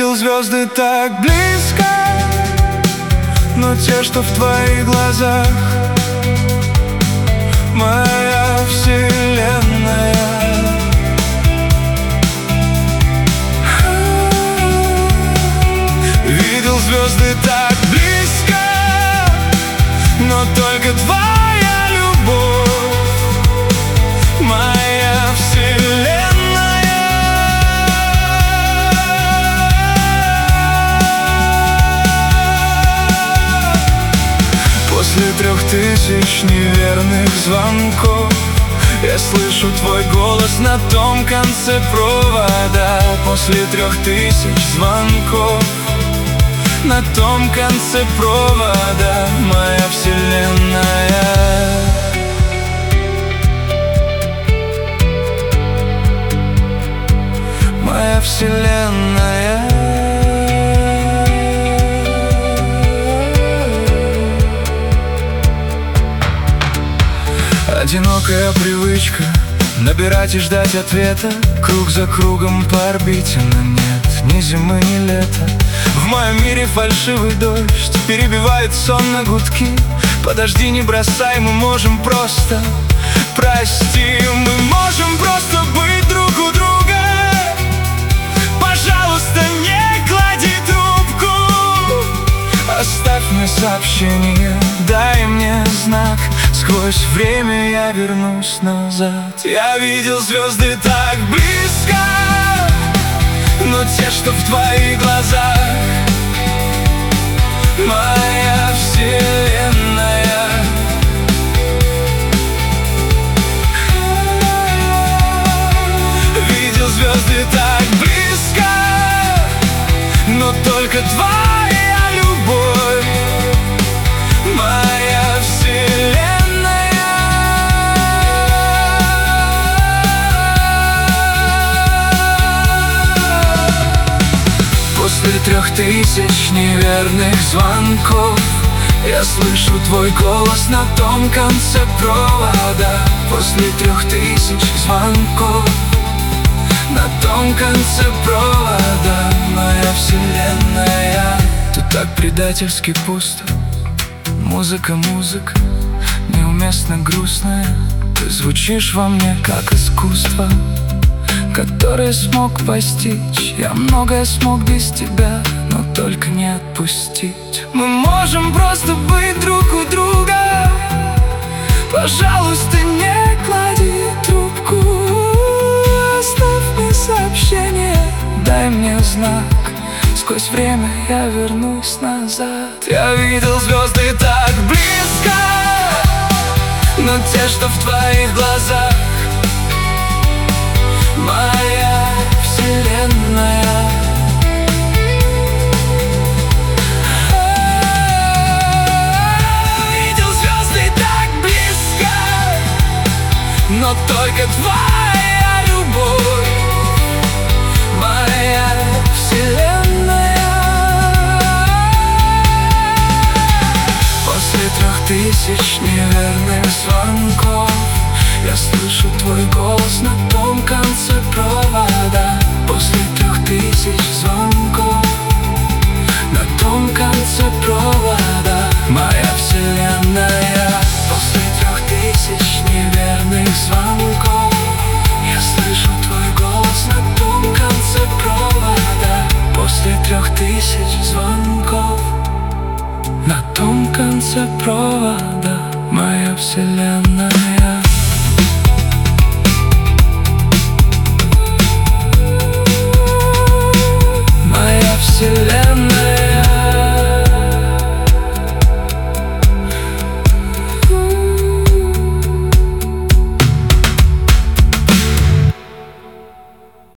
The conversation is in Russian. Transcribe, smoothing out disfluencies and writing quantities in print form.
видел звезды так близко, но те, что в твоих глазах, моя вселенная. Видел звезды так близко, но только твоя любовь, моя вселенная. После 3000 неверных звонков я слышу твой голос на том конце провода. После 3000 звонков на том конце провода, моя вселенная. Моя вселенная. Одинокая привычка набирать и ждать ответа, круг за кругом по орбите, но нет ни зимы, ни лета. В моем мире фальшивый дождь перебивает сон на гудки. Подожди, не бросай, мы можем просто, прости, мы можем просто быть друг у друга. Пожалуйста, не клади трубку, оставь мне сообщение, дай мне знак. Сквозь время я вернусь назад. Я видел звезды так близко, но те, что в твоих глазах, моя вселенная. Видел звезды так близко, но только твоя любовь, моя вселенная. После 3000 неверных звонков я слышу твой голос на том конце провода. После 3000 звонков на том конце провода, моя вселенная. Ты так предательски пусто, музыка, неуместно грустная. Ты звучишь во мне как искусство, который смог постичь. Я многое смог без тебя, но только не отпустить. Мы можем просто быть друг у друга. Пожалуйста, не клади трубку, оставь мне сообщение, дай мне знак. Сквозь время я вернусь назад. Я видел звезды так близко, но те, что в твоих глазах, моя вселенная. Видел звезды так близко, но только твоя любовь, моя вселенная. После 3000 неверных звонков я слышу твой голос на том конце провода. После 3000 звонков на том конце провода, моя вселенная. После 3000 неверных звонков я слышу твой голос на том конце провода. После 3000 звонков на том конце провода, моя вселенная.